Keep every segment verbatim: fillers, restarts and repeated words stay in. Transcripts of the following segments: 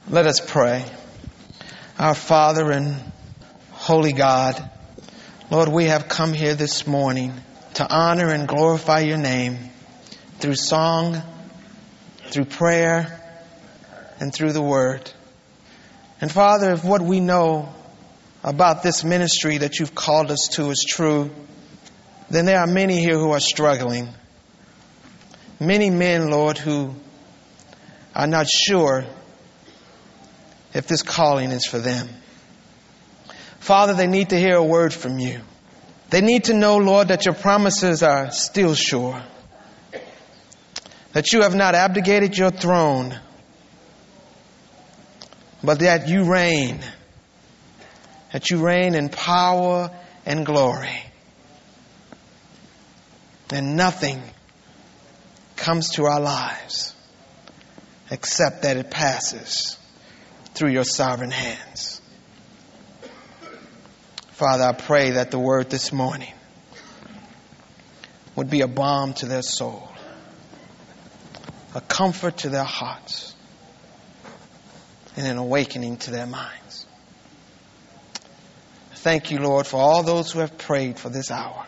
Let us pray. Our Father and Holy God, Lord, we have come here this morning to honor and glorify your name through song, through prayer, and through the word. And Father, if what we know about this ministry that you've called us to is true, then there are many here who are struggling. Many men, Lord, who are not sure if this calling is for them. Father, they need to hear a word from you. They need to know, Lord, that your promises are still sure. That you have not abdicated your throne, but that you reign. That you reign in power and glory. And nothing comes to our lives except that it passes through your sovereign hands. Father, I pray that the word this morning would be a balm to their soul, a comfort to their hearts, and an awakening to their minds. Thank you, Lord, for all those who have prayed for this hour.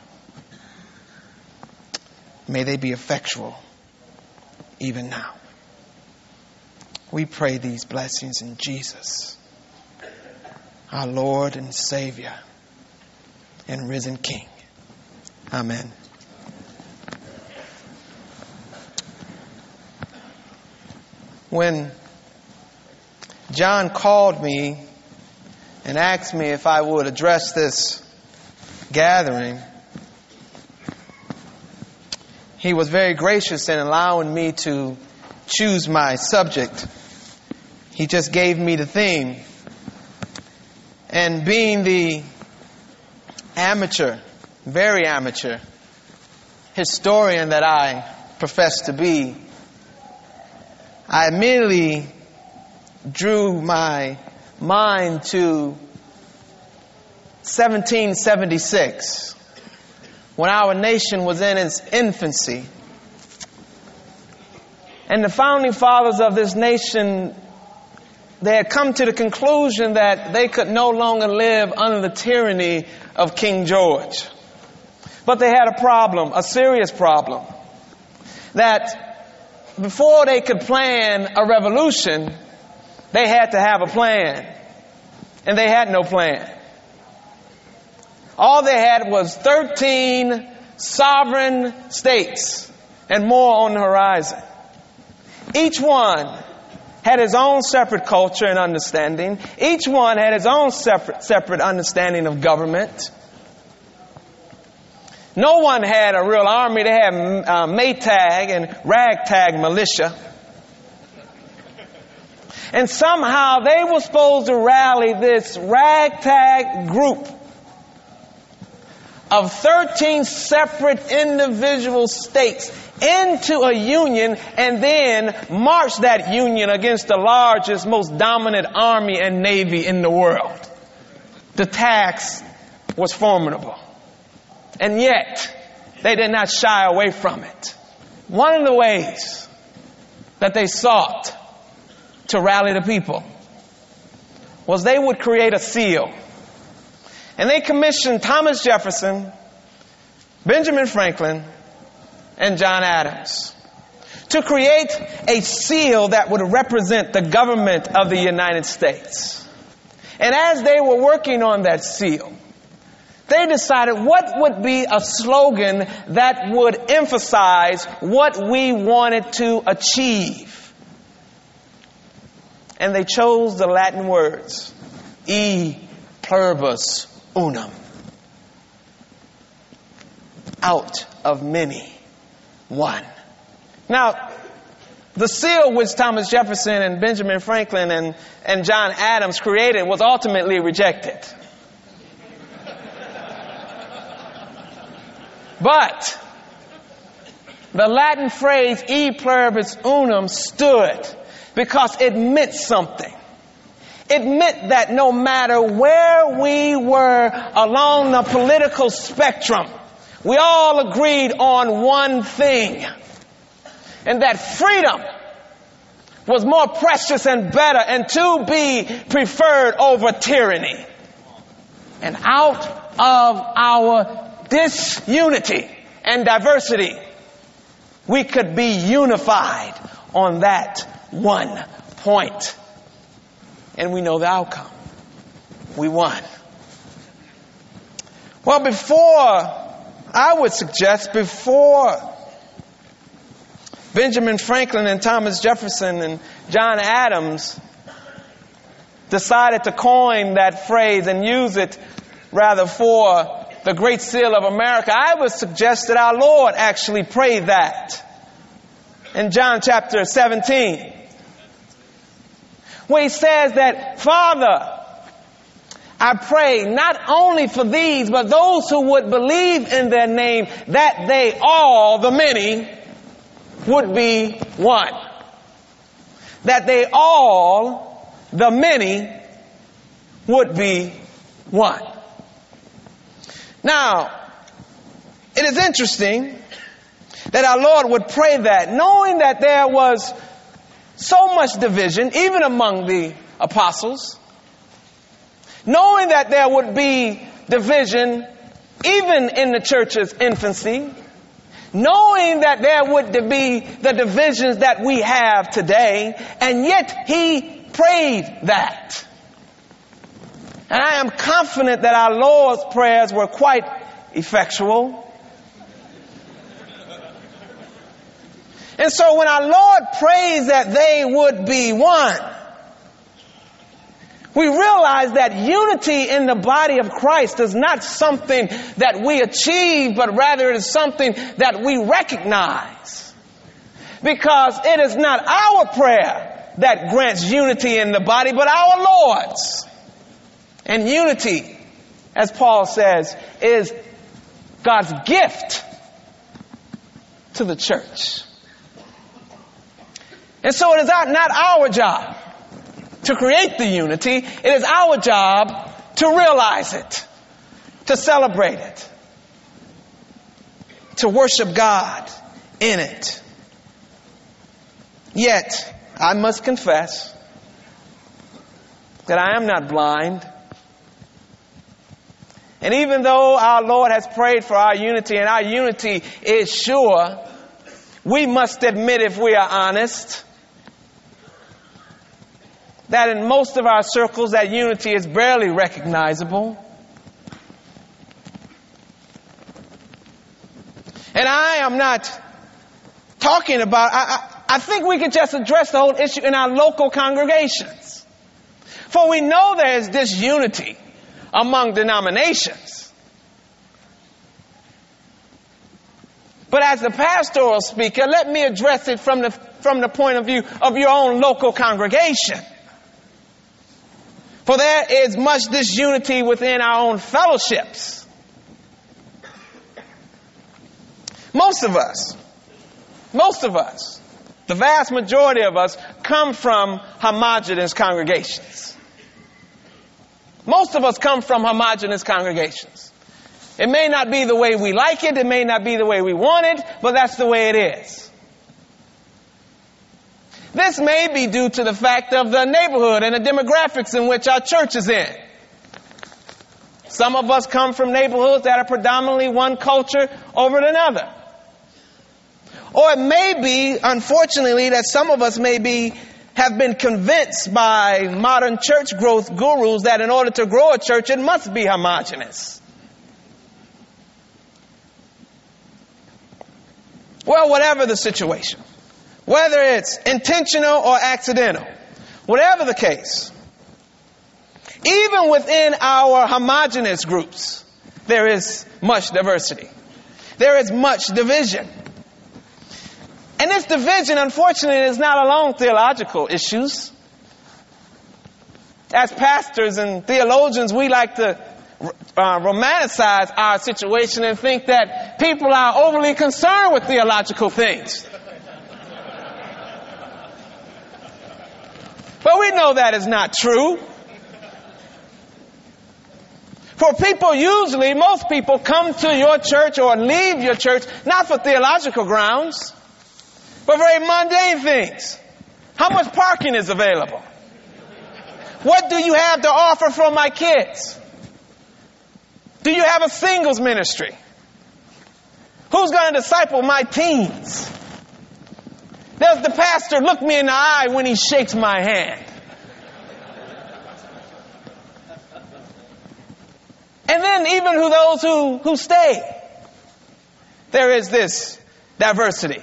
May they be effectual even now. We pray these blessings in Jesus, our Lord and Savior and risen King. Amen. When John called me and asked me if I would address this gathering, he was very gracious in allowing me to choose my subject. He just gave me the theme. And being the amateur, very amateur historian that I profess to be, I immediately drew my mind to seventeen seventy-six, when our nation was in its infancy. And the founding fathers of this nation, they had come to the conclusion that they could no longer live under the tyranny of King George. But they had a problem, a serious problem, that before they could plan a revolution, they had to have a plan. And they had no plan. All they had was thirteen sovereign states and more on the horizon. Each one had his own separate culture and understanding. Each one had his own separate, separate understanding of government. No one had a real army. They had uh, Maytag and ragtag militia. And somehow they were supposed to rally this ragtag group of thirteen separate individual states into a union and then march that union against the largest, most dominant army and navy in the world. The task was formidable. And yet, they did not shy away from it. One of the ways that they sought to rally the people was they would create a seal. And they commissioned Thomas Jefferson, Benjamin Franklin, and John Adams to create a seal that would represent the government of the United States. And as they were working on that seal, they decided what would be a slogan that would emphasize what we wanted to achieve. And they chose the Latin words, E pluribus unum. Out of many, one. Now, the seal which Thomas Jefferson and Benjamin Franklin and, and John Adams created was ultimately rejected. But the Latin phrase E pluribus unum stood because it meant something. It meant that no matter where we were along the political spectrum, we all agreed on one thing, and that freedom was more precious and better and to be preferred over tyranny. And out of our disunity and diversity, we could be unified on that one point. And we know the outcome. We won. Well, before, I would suggest, before Benjamin Franklin and Thomas Jefferson and John Adams decided to coin that phrase and use it rather for the Great Seal of America, I would suggest that our Lord actually prayed that in John chapter seventeen, where he says that, Father, I pray not only for these, but those who would believe in their name, that they all, the many, would be one. That they all, the many, would be one. Now, it is interesting that our Lord would pray that, knowing that there was so much division, even among the apostles, knowing that there would be division even in the church's infancy, knowing that there would be the divisions that we have today, and yet he prayed that. And I am confident that our Lord's prayers were quite effectual. And so when our Lord prays that they would be one, we realize that unity in the body of Christ is not something that we achieve, but rather it is something that we recognize. Because it is not our prayer that grants unity in the body, but our Lord's. And unity, as Paul says, is God's gift to the church. And so it is not our job to create the unity. It is our job to realize it, to celebrate it, to worship God in it. Yet, I must confess that I am not blind. And even though our Lord has prayed for our unity, and our unity is sure, we must admit, if we are honest, that in most of our circles that unity is barely recognizable. And I am not talking about, I, I, I think we could just address the whole issue in our local congregations. For we know there is disunity among denominations. But as the pastoral speaker, let me address it from the, from the point of view of your own local congregation. For there is much disunity within our own fellowships. Most of us, most of us, the vast majority of us come from homogeneous congregations. Most of us come from homogeneous congregations. It may not be the way we like it, it may not be the way we want it, but that's the way it is. This may be due to the fact of the neighborhood and the demographics in which our church is in. Some of us come from neighborhoods that are predominantly one culture over another. Or it may be, unfortunately, that some of us may be, have been convinced by modern church growth gurus that in order to grow a church, it must be homogeneous. Well, whatever the situation, whether it's intentional or accidental, whatever the case, even within our homogeneous groups, there is much diversity. There is much division. And this division, unfortunately, is not alone theological issues. As pastors and theologians, we like to uh, romanticize our situation and think that people are overly concerned with theological things. But we know that is not true. For people usually, most people come to your church or leave your church not for theological grounds, but very mundane things. How much parking is available? What do you have to offer for my kids? Do you have a singles ministry? Who's going to disciple my teens? Does the pastor look me in the eye when he shakes my hand? And then even who those who, who stay, there is this diversity.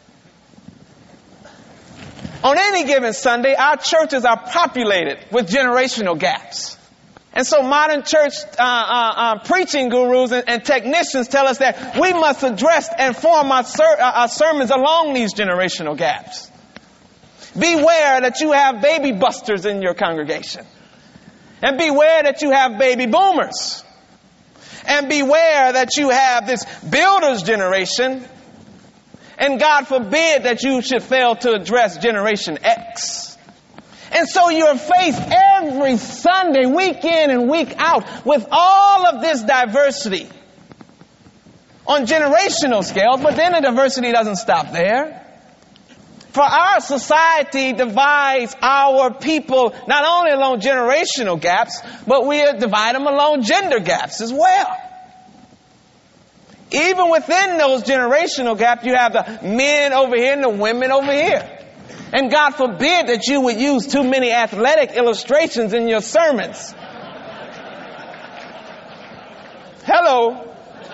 On any given Sunday, our churches are populated with generational gaps. And so modern church uh, uh, uh, preaching gurus and, and technicians tell us that we must address and form our, ser- our sermons along these generational gaps. Beware that you have baby busters in your congregation. And beware that you have baby boomers. And beware that you have this builder's generation. And God forbid that you should fail to address Generation X. And so you're faced every Sunday, week in and week out, with all of this diversity on generational scales. But then the diversity doesn't stop there. For our society divides our people not only along generational gaps, but we divide them along gender gaps as well. Even within those generational gaps, you have the men over here and the women over here. And God forbid that you would use too many athletic illustrations in your sermons. Hello.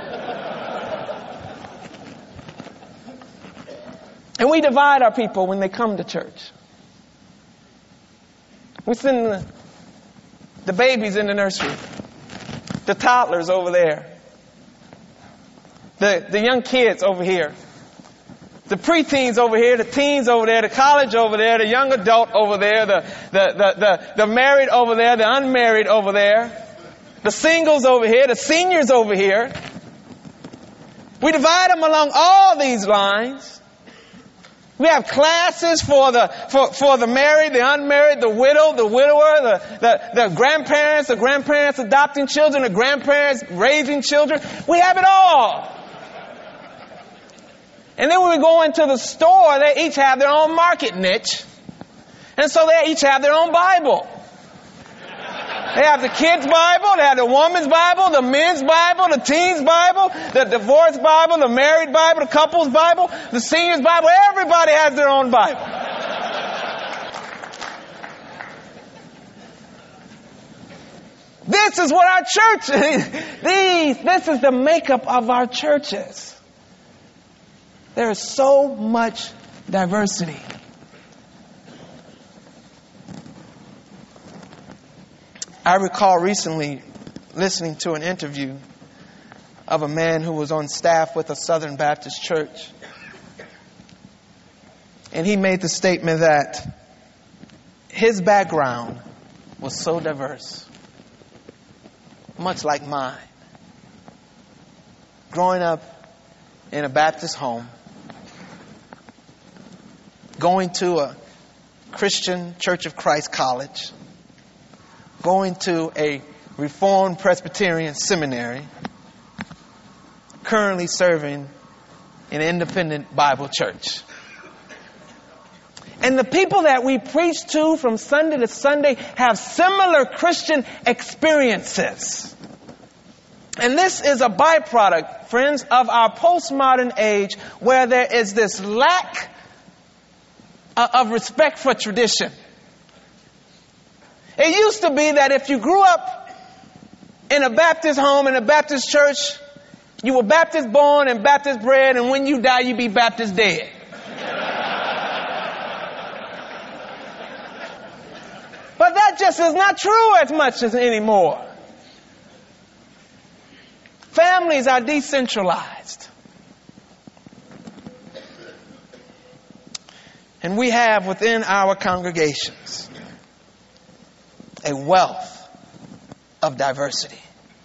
And we divide our people when they come to church. We send the, the babies in the nursery, the toddlers over there. The, the young kids over here, the preteens over here, the teens over there, the college over there, the young adult over there, the, the, the, the, the married over there, the unmarried over there, the singles over here, the seniors over here. We divide them along all these lines. We have classes for the, for, for the married, the unmarried, the widow, the widower, the, the, the grandparents, the grandparents adopting children, the grandparents raising children. We have it all. And then when we go into the store, they each have their own market niche. And so they each have their own Bible. They have the kids' Bible, they have the woman's Bible, the men's Bible, the teens' Bible, the divorced Bible, the married Bible, the couple's Bible, the senior's Bible. Everybody has their own Bible. This is what our church, these, this is the makeup of our churches. There is so much diversity. I recall recently listening to an interview of a man who was on staff with a Southern Baptist church. And he made the statement that his background was so diverse, much like mine. Growing up in a Baptist home, going to a Christian Church of Christ college, going to a Reformed Presbyterian seminary, currently serving in an independent Bible church. And the people that we preach to from Sunday to Sunday have similar Christian experiences. And this is a byproduct, friends, of our postmodern age where there is this lack of respect for tradition. It used to be that if you grew up in a Baptist home, in a Baptist church, you were Baptist born and Baptist bred, and when you die, you be Baptist dead. But that just is not true as much as anymore. Families are decentralized. And we have within our congregations a wealth of diversity.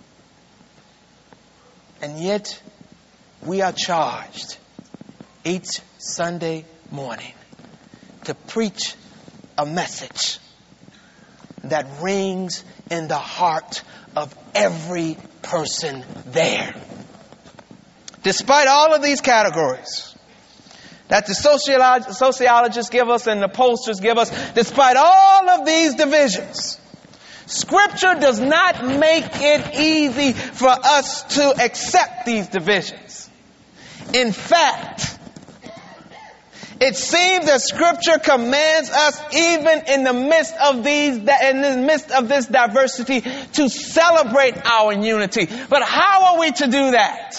And yet we are charged each Sunday morning to preach a message that rings in the heart of every person there. Despite all of these categories, that the sociolog- sociologists give us and the pollsters give us, despite all of these divisions, Scripture does not make it easy for us to accept these divisions. In fact, it seems that Scripture commands us, even in the midst of these, in the midst of this diversity, to celebrate our unity. But how are we to do that?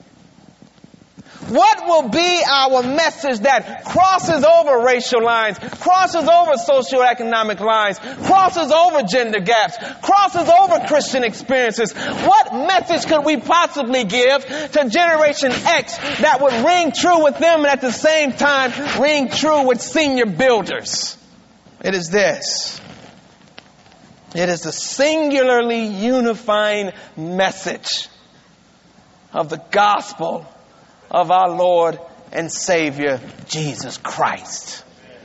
What will be our message that crosses over racial lines, crosses over socioeconomic lines, crosses over gender gaps, crosses over Christian experiences? What message could we possibly give to Generation X that would ring true with them and at the same time ring true with senior builders? It is this. It is the singularly unifying message of the gospel of our Lord and Savior, Jesus Christ.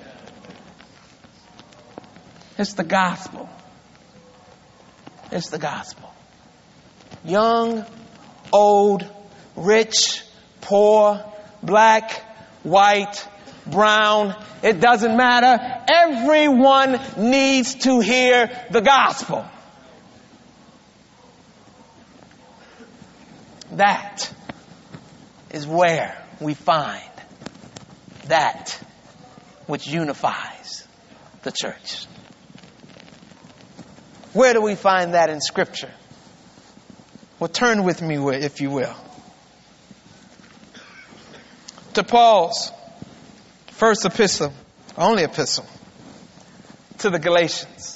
It's the gospel. It's the gospel. Young, old, rich, poor, black, white, brown, it doesn't matter. Everyone needs to hear the gospel. That is where we find that which unifies the church. Where do we find that in Scripture? Well, turn with me, if you will, to Paul's first epistle, only epistle, to the Galatians.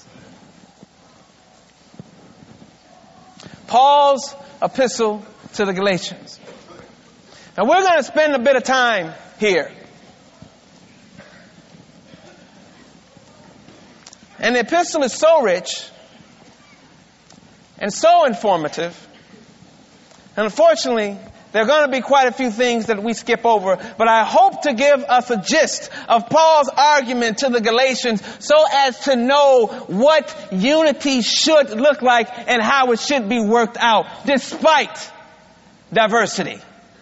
Paul's epistle to the Galatians. Now we're going to spend a bit of time here. And the epistle is so rich and so informative. And unfortunately, there are going to be quite a few things that we skip over, but I hope to give us a gist of Paul's argument to the Galatians so as to know what unity should look like and how it should be worked out despite diversity.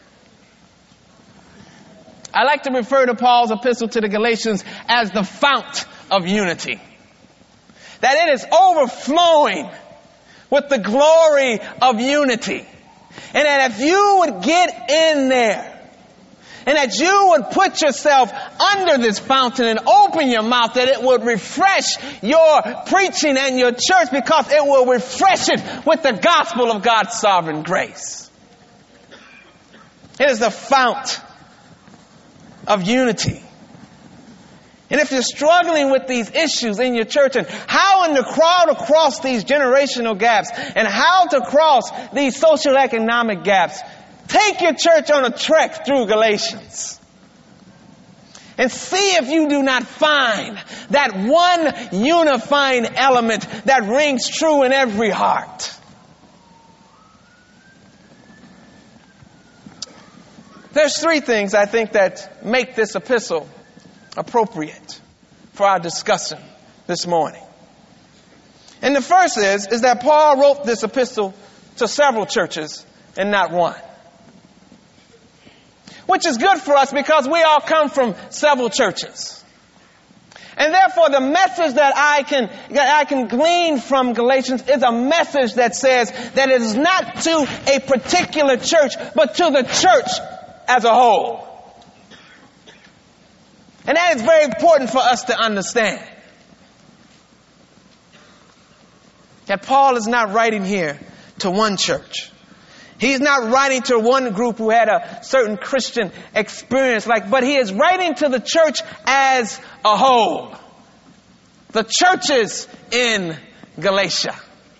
I like to refer to Paul's epistle to the Galatians as the fount of unity. That it is overflowing with the glory of unity. And that if you would get in there, and that you would put yourself under this fountain and open your mouth, that it would refresh your preaching and your church, because it will refresh it with the gospel of God's sovereign grace. It is the fount of unity. And if you're struggling with these issues in your church and how in the crowd to cross these generational gaps and how to cross these socioeconomic gaps, take your church on a trek through Galatians and see if you do not find that one unifying element that rings true in every heart. There's three things I think that make this epistle appropriate for our discussion this morning. And the first is, is that Paul wrote this epistle to several churches and not one. Which is good for us because we all come from several churches. And therefore the message that I can, that I can glean from Galatians is a message that says that it is not to a particular church, but to the church as a whole. And that is very important for us to understand. That Paul is not writing here to one church. He's not writing to one group who had a certain Christian experience, like, but he is writing to the church as a whole. The churches in Galatia.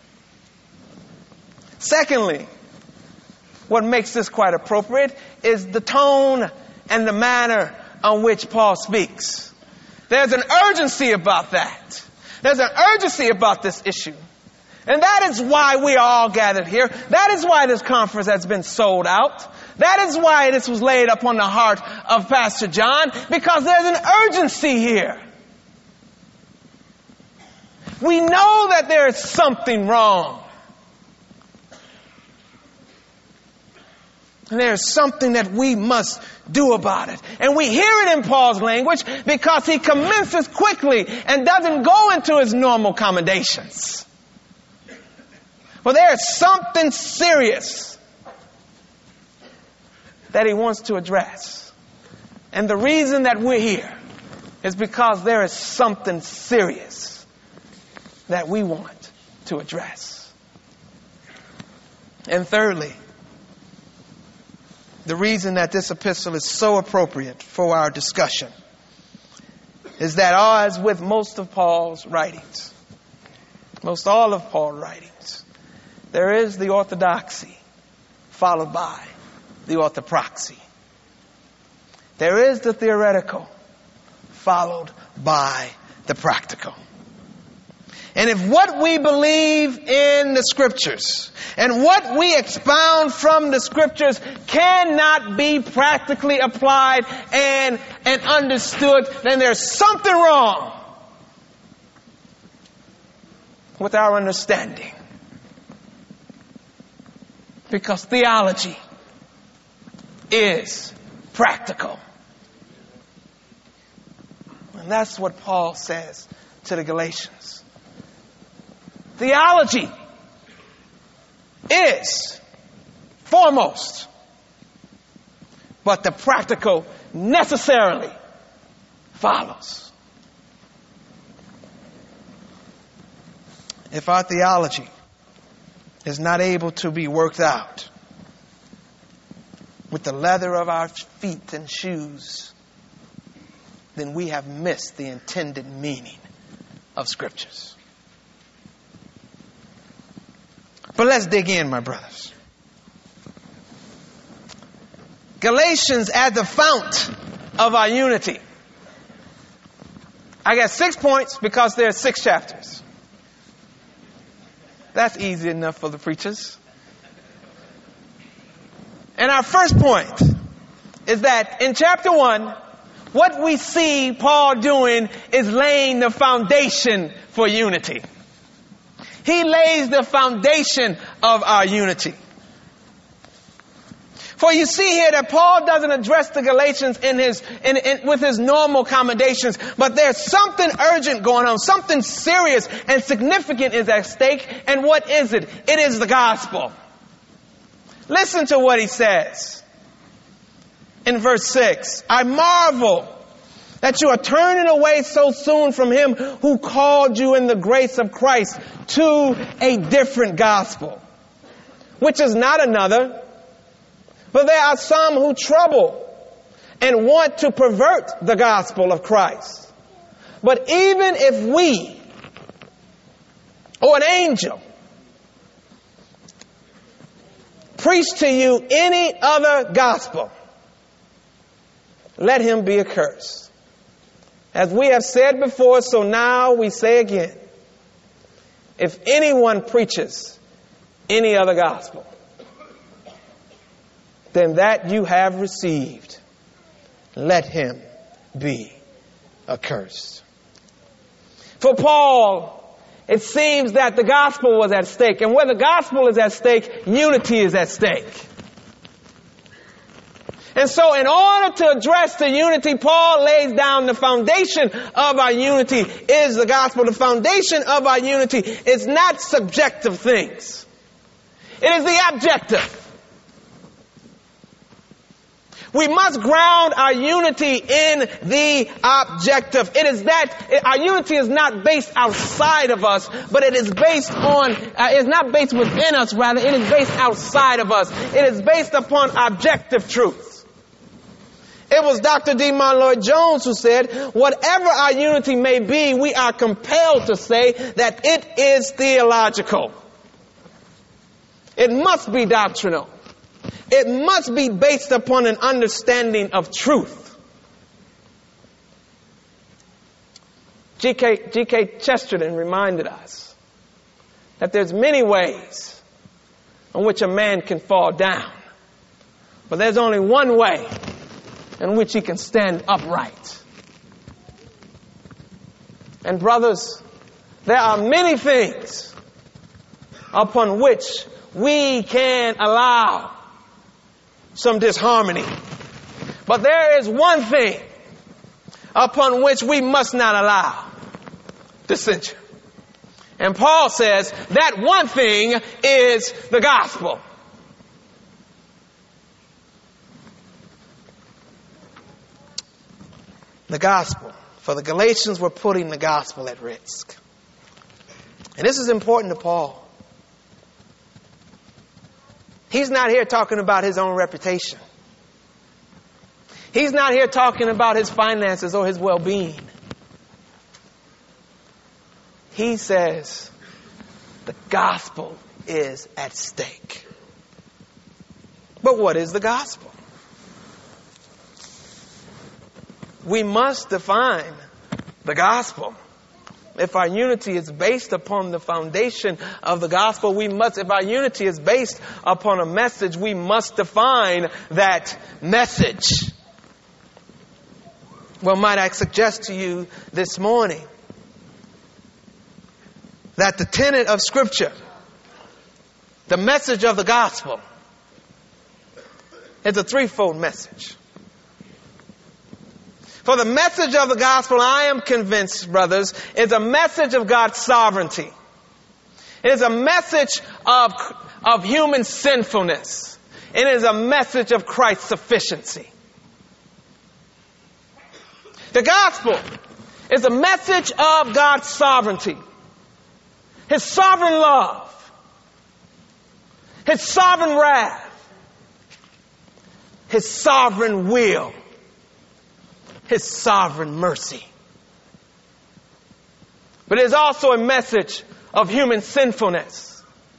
Secondly, what makes this quite appropriate is the tone and the manner on which Paul speaks. There's an urgency about that. There's an urgency about this issue. And that is why we are all gathered here. That is why this conference has been sold out. That is why this was laid upon the heart of Pastor John, because there's an urgency here. We know that there is something wrong. And there is something that we must do about it? And we hear it in Paul's language because he commences quickly and doesn't go into his normal commendations. Well, there is something serious that he wants to address. And the reason that we're here is because there is something serious that we want to address. And thirdly, the reason that this epistle is so appropriate for our discussion is that, as with most of Paul's writings, most all of Paul's writings, there is the orthodoxy followed by the orthopraxy. There is the theoretical followed by the practical. And if what we believe in the scriptures and what we expound from the scriptures cannot be practically applied and, and understood, then there's something wrong with our understanding. Because theology is practical. And that's what Paul says to the Galatians. Theology is foremost, but the practical necessarily follows. If our theology is not able to be worked out with the leather of our feet and shoes, then we have missed the intended meaning of scriptures. But let's dig in, my brothers. Galatians at the fount of our unity. I got six points because there are six chapters. That's easy enough for the preachers. And our first point is that in chapter one, what we see Paul doing is laying the foundation for unity. He lays the foundation of our unity. For you see here that Paul doesn't address the Galatians in his, in, in, with his normal commendations, but there's something urgent going on, something serious and significant is at stake. And what is it? It is the gospel. Listen to what he says in verse six. I marvel that you are turning away so soon from him who called you in the grace of Christ to a different gospel, which is not another. But there are some who trouble and want to pervert the gospel of Christ. But even if we or an angel preach to you any other gospel, let him be accursed. As we have said before, so now we say again, if anyone preaches any other gospel than that you have received, let him be accursed. For Paul, it seems that the gospel was at stake. And where the gospel is at stake, unity is at stake. And so in order to address the unity, Paul lays down the foundation of our unity is the gospel. The foundation of our unity is not subjective things. It is the objective. We must ground our unity in the objective. It is that our unity is not based outside of us, but it is based on, uh, it's not based within us, rather. It is based outside of us. It is based upon objective truths. It was Doctor D. Martyn Lloyd-Jones who said, whatever our unity may be, we are compelled to say that it is theological. It must be doctrinal. It must be based upon an understanding of truth. G K G K Chesterton reminded us that there's many ways in which a man can fall down, but there's only one way in which he can stand upright. And brothers, there are many things upon which we can allow some disharmony. But there is one thing upon which we must not allow dissension. And Paul says that one thing is the gospel. The gospel. For the Galatians were putting the gospel at risk. And this is important to Paul. He's not here talking about his own reputation. He's not here talking about his finances or his well-being. He says the gospel is at stake. But what is the gospel? We must define the gospel. If our unity is based upon the foundation of the gospel, we must, if our unity is based upon a message, we must define that message. Well, might I suggest to you this morning that the tenet of Scripture, the message of the gospel, is a threefold message. For the message of the gospel, I am convinced, brothers, is a message of God's sovereignty. It is a message of, of human sinfulness. It is a message of Christ's sufficiency. The gospel is a message of God's sovereignty. His sovereign love. His sovereign wrath. His sovereign will. His sovereign mercy. But it is also a message of human sinfulness.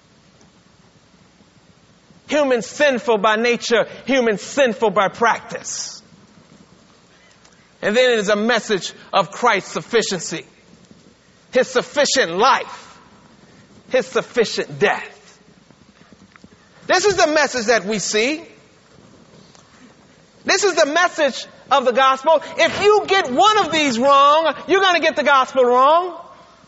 Human sinful by nature, human sinful by practice. And then it is a message of Christ's sufficiency. His sufficient life. His sufficient death. This is the message that we see. This is the message of the gospel. If you get one of these wrong, you're going to get the gospel wrong.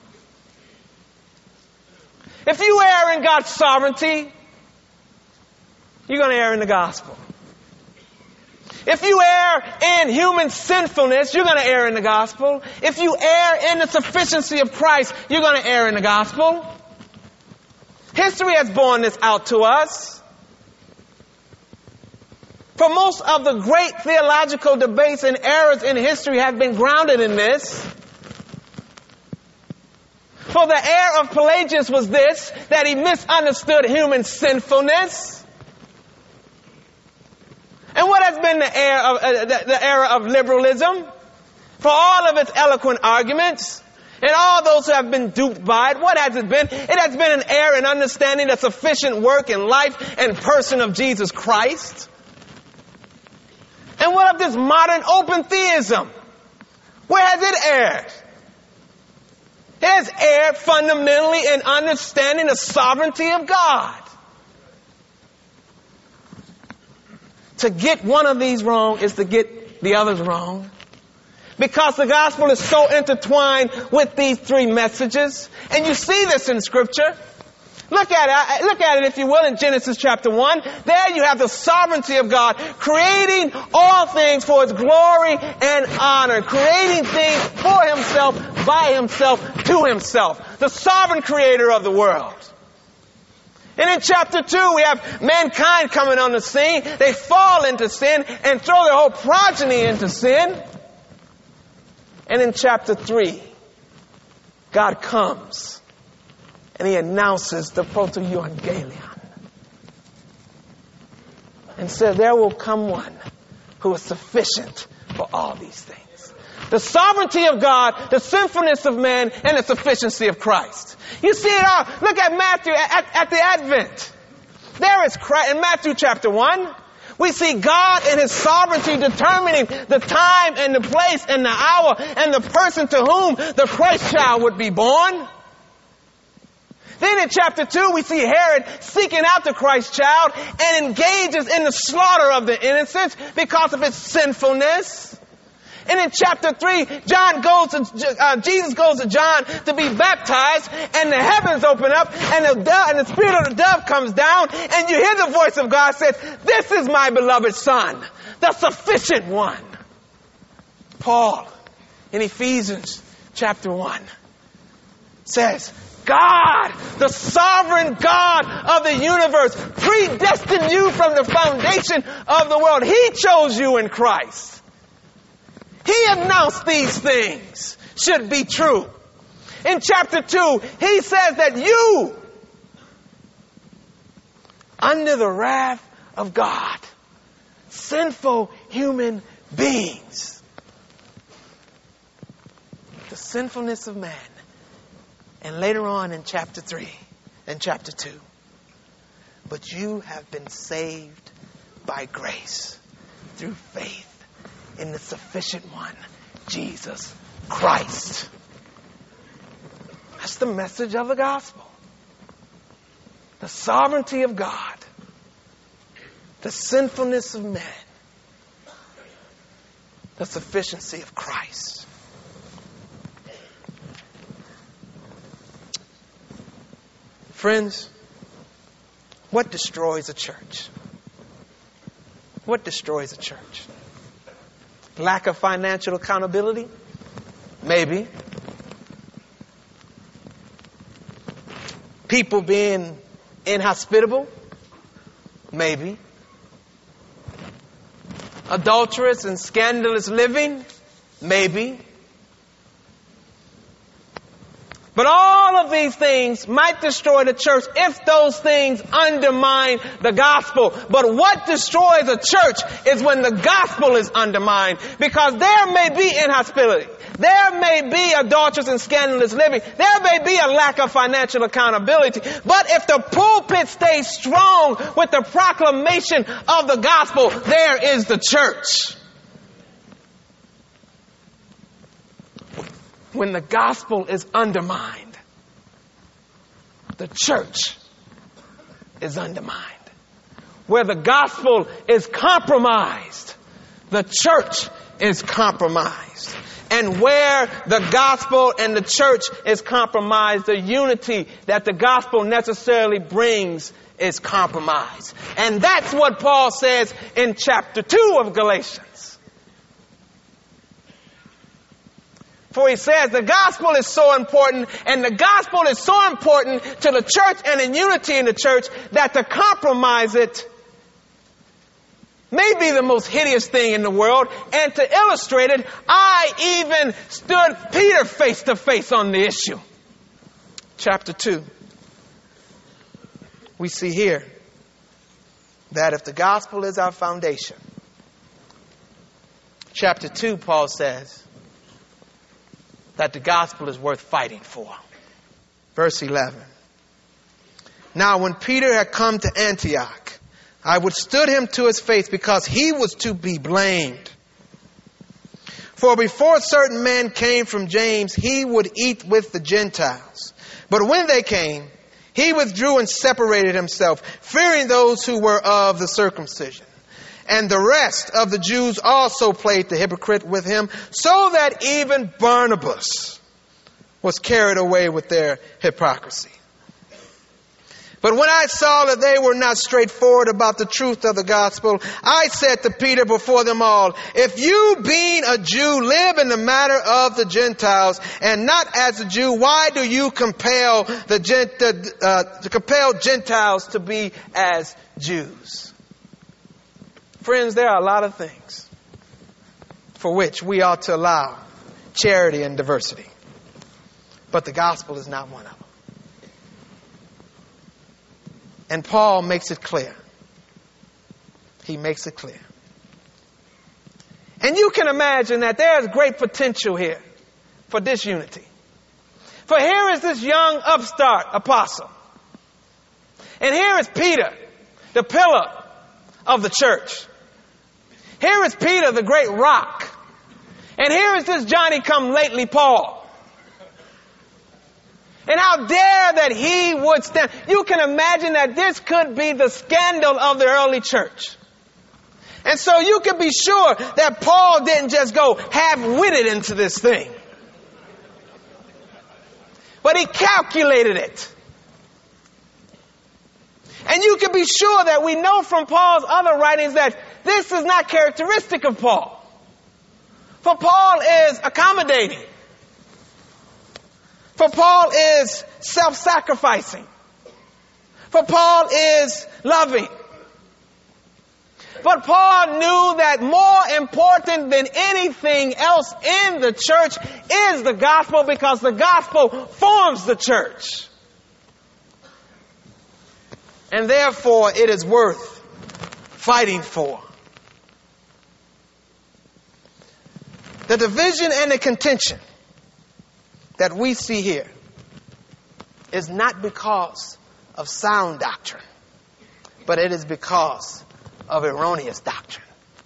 If you err in God's sovereignty, you're going to err in the gospel. If you err in human sinfulness, you're going to err in the gospel. If you err in the sufficiency of Christ, you're going to err in the gospel. History has borne this out to us. For most of the great theological debates and errors in history have been grounded in this. For the error of Pelagius was this, that he misunderstood human sinfulness. And what has been the error of, uh, the, the error of liberalism? For all of its eloquent arguments, and all those who have been duped by it, what has it been? It has been an error in understanding the sufficient work and life and person of Jesus Christ. And what of this modern open theism? Where has it erred? It has erred fundamentally in understanding the sovereignty of God. To get one of these wrong is to get the others wrong. Because the gospel is so intertwined with these three messages. And you see this in Scripture. Look at it, look at it if you will in Genesis chapter one. There you have the sovereignty of God creating all things for His glory and honor. Creating things for Himself, by Himself, to Himself. The sovereign creator of the world. And in chapter two we have mankind coming on the scene. They fall into sin and throw their whole progeny into sin. And in chapter three, God comes. And He announces the proto-euangelion. And said, there will come one who is sufficient for all these things. The sovereignty of God, the sinfulness of man, and the sufficiency of Christ. You see it all. Look at Matthew at, at the Advent. There is Christ. In Matthew chapter one, we see God in His sovereignty determining the time and the place and the hour and the person to whom the Christ child would be born. Then in chapter two, we see Herod seeking out the Christ child and engages in the slaughter of the innocents because of his sinfulness. And in chapter three, John goes to, uh, Jesus goes to John to be baptized, and the heavens open up, and the dove, and the spirit of the dove comes down, and you hear the voice of God says, "This is my beloved Son, the sufficient one. Paul in Ephesians chapter one says, God, the sovereign God of the universe, predestined you from the foundation of the world. He chose you in Christ. He announced these things should be true. In chapter two, he says that you, under the wrath of God, sinful human beings, the sinfulness of man. And later on in chapter three and chapter two, but you have been saved by grace through faith in the sufficient one, Jesus Christ. That's the message of the gospel. The sovereignty of God, the sinfulness of man, the sufficiency of Christ. Friends, what destroys a church? What destroys a church? Lack of financial accountability? Maybe. People being inhospitable? Maybe. Adulterous and scandalous living? Maybe. But all of these things might destroy the church if those things undermine the gospel. But what destroys a church is when the gospel is undermined. Because there may be inhospitality. There may be adulterous and scandalous living. There may be a lack of financial accountability. But if the pulpit stays strong with the proclamation of the gospel, there is the church. When the gospel is undermined, the church is undermined. Where the gospel is compromised, the church is compromised. And where the gospel and the church is compromised, the unity that the gospel necessarily brings is compromised. And that's what Paul says in chapter two of Galatians. For he says the gospel is so important, and the gospel is so important to the church and in unity in the church, that to compromise it may be the most hideous thing in the world. And to illustrate it, I even stood Peter face to face on the issue. Chapter two. We see here that if the gospel is our foundation, chapter two, Paul says that the gospel is worth fighting for. Verse eleven. Now when Peter had come to Antioch, I withstood him to his face because he was to be blamed. For before certain men came from James, he would eat with the Gentiles. But when they came, he withdrew and separated himself, fearing those who were of the circumcision. And the rest of the Jews also played the hypocrite with him, so that even Barnabas was carried away with their hypocrisy. But when I saw that they were not straightforward about the truth of the gospel, I said to Peter before them all, if you, being a Jew, live in the manner of the Gentiles and not as a Jew, why do you compel the gent- uh, to compel Gentiles to be as Jews? Friends, there are a lot of things for which we ought to allow charity and diversity. But the gospel is not one of them. And Paul makes it clear. He makes it clear. And you can imagine that there's great potential here for disunity. For here is this young upstart apostle. And here is Peter, the pillar of the church. Here is Peter, the great rock. And here is this Johnny-come-lately Paul. And how dare that he would stand. You can imagine that this could be the scandal of the early church. And so you can be sure that Paul didn't just go half-witted into this thing. But he calculated it. And you can be sure that we know from Paul's other writings that this is not characteristic of Paul. For Paul is accommodating. For Paul is self-sacrificing. For Paul is loving. But Paul knew that more important than anything else in the church is the gospel, because the gospel forms the church. And therefore it is worth fighting for. The division and the contention that we see here is not because of sound doctrine, but it is because of erroneous doctrine.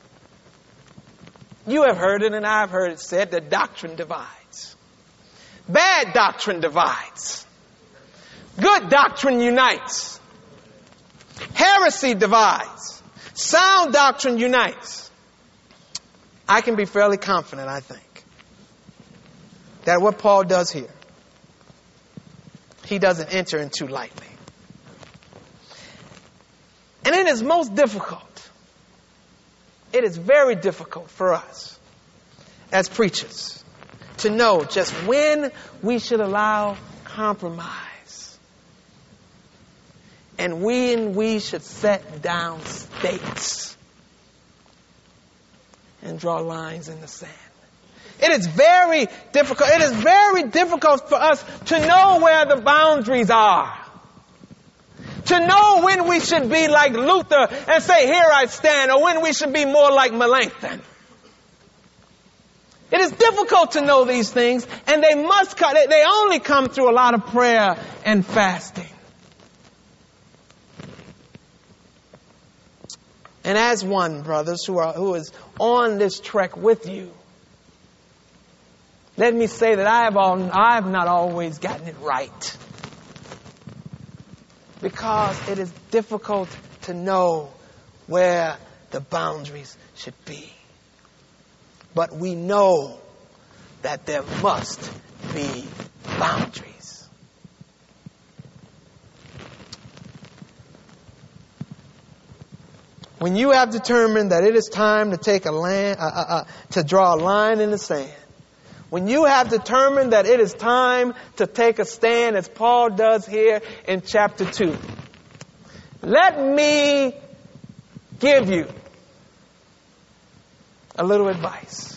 You have heard it, and I've heard it said that doctrine divides. Bad doctrine divides. Good doctrine unites. Heresy divides. Sound doctrine unites. I can be fairly confident, I think, that what Paul does here, he doesn't enter into lightly. And it is most difficult. It is very difficult for us as preachers to know just when we should allow compromise and when we should set down stakes and draw lines in the sand. It is very difficult. It is very difficult for us to know where the boundaries are. To know when we should be like Luther and say, here I stand, or when we should be more like Melanchthon. It is difficult to know these things, and they must come, they only come through a lot of prayer and fasting. And as one, brothers, who are who is on this trek with you, let me say that I have all I have not always gotten it right. Because it is difficult to know where the boundaries should be. But we know that there must be boundaries. When you have determined that it is time to take a land, uh, uh, uh, to draw a line in the sand, when you have determined that it is time to take a stand, as Paul does here in chapter two, let me give you a little advice.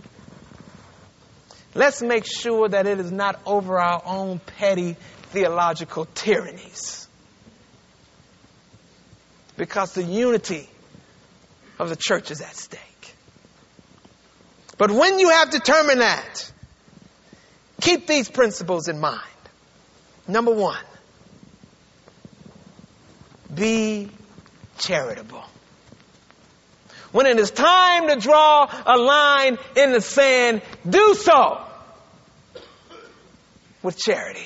Let's make sure that it is not over our own petty theological tyrannies. Because the unity of the church is at stake. But when you have determined that, keep these principles in mind. Number one, be charitable. When it is time to draw a line in the sand, do so with charity.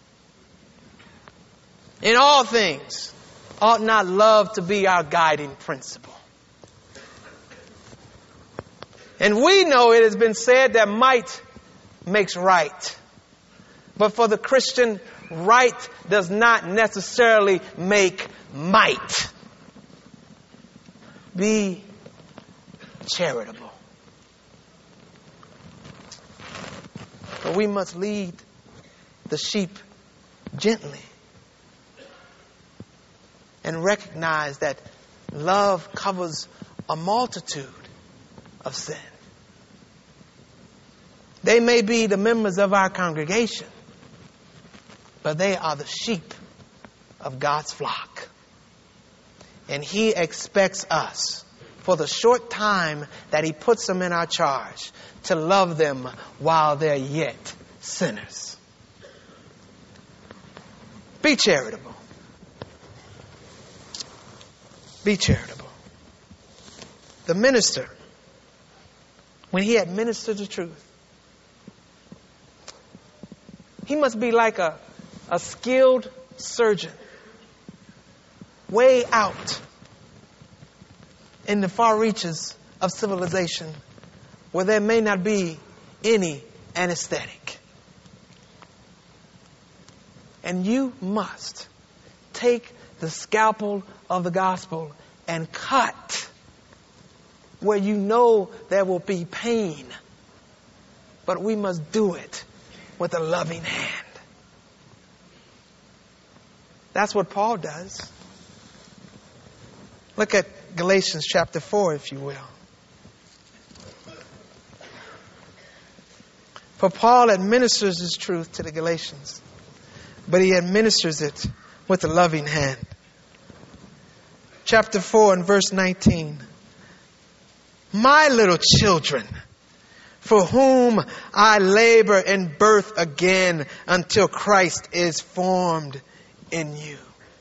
In all things, ought not love to be our guiding principle? And we know it has been said that might makes right. But for the Christian, right does not necessarily make might. Be charitable. But we must lead the sheep gently and recognize that love covers a multitude of sin. They may be the members of our congregation, but they are the sheep of God's flock. And He expects us, for the short time that He puts them in our charge, to love them while they're yet sinners. Be charitable. Be charitable. The minister, when he administers the truth, he must be like a, a skilled surgeon, way out in the far reaches of civilization where there may not be any anesthetic. And you must take the scalpel of the gospel and cut where you know there will be pain, but we must do it with a loving hand. That's what Paul does. Look at Galatians chapter four, if you will. For Paul administers his truth to the Galatians, but he administers it with a loving hand. Chapter four and verse nineteen. My little children, for whom I labor in birth again until Christ is formed in you.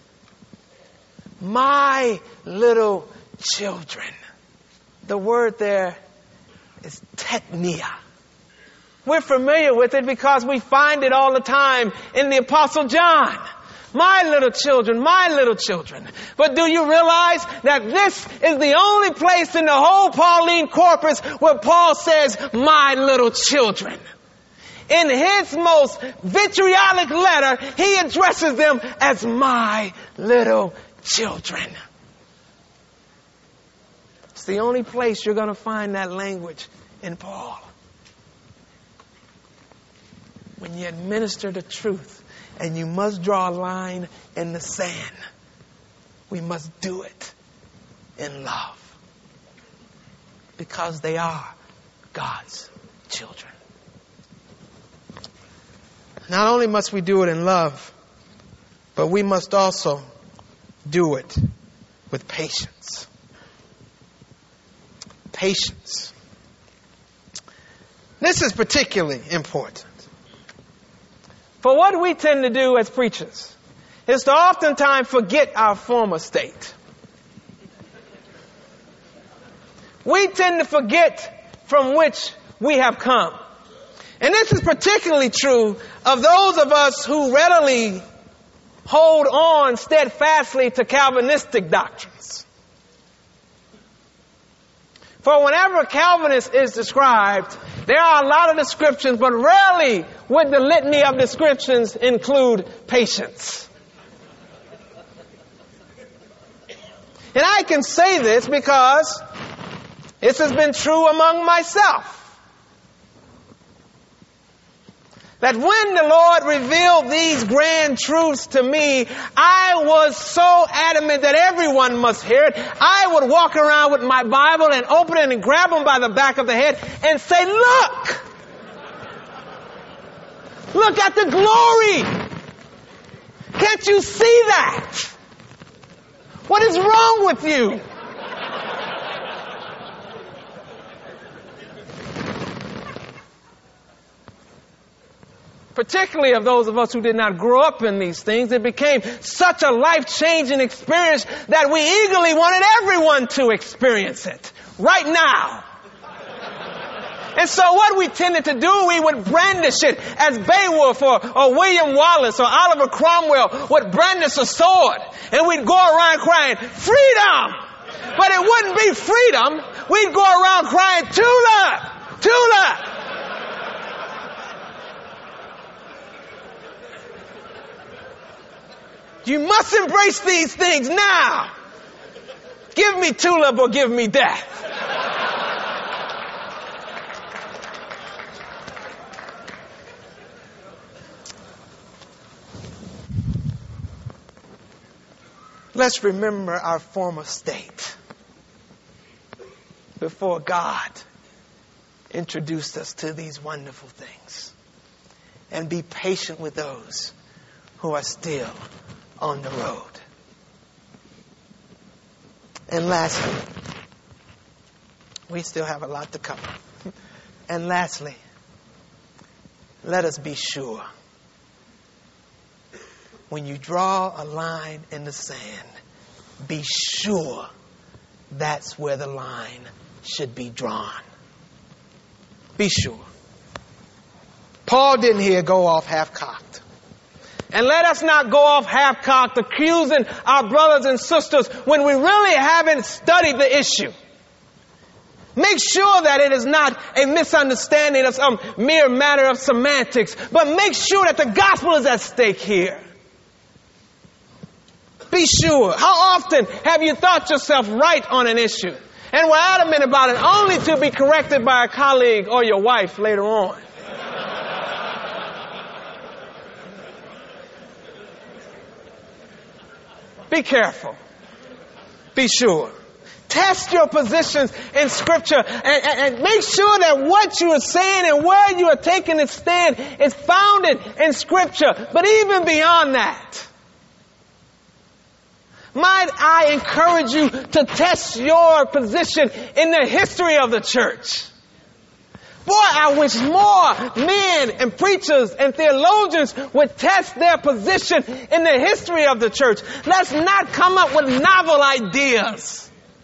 My little children. The word there is teknia. We're familiar with it because we find it all the time in the Apostle John. My little children, my little children. But do you realize that this is the only place in the whole Pauline corpus where Paul says, my little children? In his most vitriolic letter, he addresses them as my little children. It's the only place you're going to find that language in Paul. When you administer the truth, and you must draw a line in the sand, we must do it in love, because they are God's children. Not only must we do it in love, but we must also do it with patience. Patience. This is particularly important. For what we tend to do as preachers is to oftentimes forget our former state. We tend to forget from which we have come. And this is particularly true of those of us who readily hold on steadfastly to Calvinistic doctrines. For whenever Calvinist is described, there are a lot of descriptions, but rarely would the litany of descriptions include patience. And I can say this because this has been true among myself. That when the Lord revealed these grand truths to me, I was so adamant that everyone must hear it. I would walk around with my Bible and open it and grab them by the back of the head and say, look! Look at the glory! Can't you see that? What is wrong with you? Particularly of those of us who did not grow up in these things, it became such a life-changing experience that we eagerly wanted everyone to experience it right now. And so what we tended to do, we would brandish it as Beowulf or, or William Wallace or Oliver Cromwell would brandish a sword. And we'd go around crying, freedom! But it wouldn't be freedom. We'd go around crying, tulip! Tulip! You must embrace these things now. Give me tulip or give me death. Let's remember our former state before God introduced us to these wonderful things. And be patient with those who are still on the road. And lastly, we still have a lot to cover. And lastly, let us be sure when you draw a line in the sand, be sure that's where the line should be drawn. Be sure. Paul didn't here go off half-cocked. And let us not go off half-cocked accusing our brothers and sisters when we really haven't studied the issue. Make sure that it is not a misunderstanding of some mere matter of semantics, but make sure that the gospel is at stake here. Be sure. How often have you thought yourself right on an issue? and were adamant about it, only to be corrected by a colleague or your wife later on. Be careful. Be sure. Test your positions in Scripture and, and, and make sure that what you are saying and where you are taking its stand is founded in Scripture. But even beyond that, might I encourage you to test your position in the history of the church? Boy, I wish more men and preachers and theologians would test their position in the history of the church. Let's not come up with novel ideas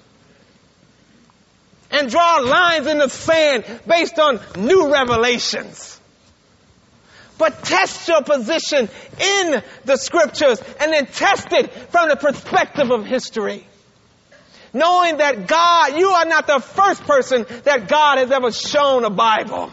and draw lines in the sand based on new revelations. But test your position in the Scriptures and then test it from the perspective of history. Knowing that God, you are not the first person that God has ever shown a Bible.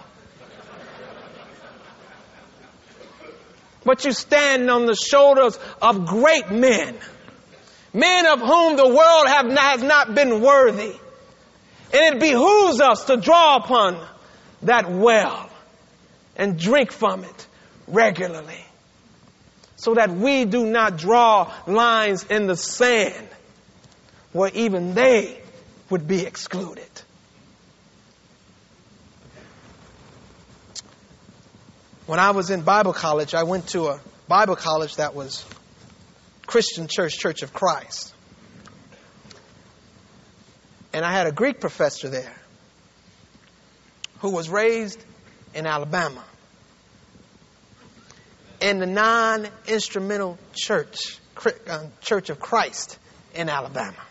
But you stand on the shoulders of great men. Men of whom the world have not, has not been worthy. And it behooves us to draw upon that well and drink from it regularly, so that we do not draw lines in the sand where even they would be excluded. When I was in Bible college, I went to a Bible college that was Christian Church, Church of Christ. And I had a Greek professor there who was raised in Alabama in the non-instrumental church, Church of Christ in Alabama.